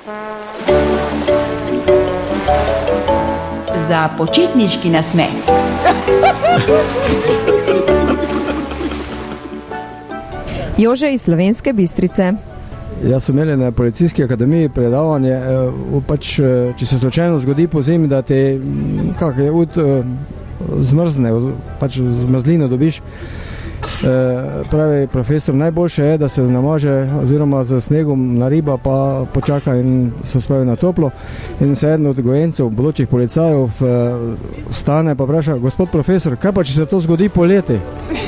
Za počitniški nasmeh. Jože iz Slovenske Bistrice. Jaz sem imel na policijski akademiji predavanje, če se slučajno zgodi po zimi, da te zmrzne, zmrzlino dobiš. Pravi profesor, najboljše je, da se namaže oziroma z snegom nariba, pa počaka in se spravi na toplo. In se eden od gojencev, bodočih policajev, stane pa vpraša, gospod profesor, kaj pa če se to zgodi poleti?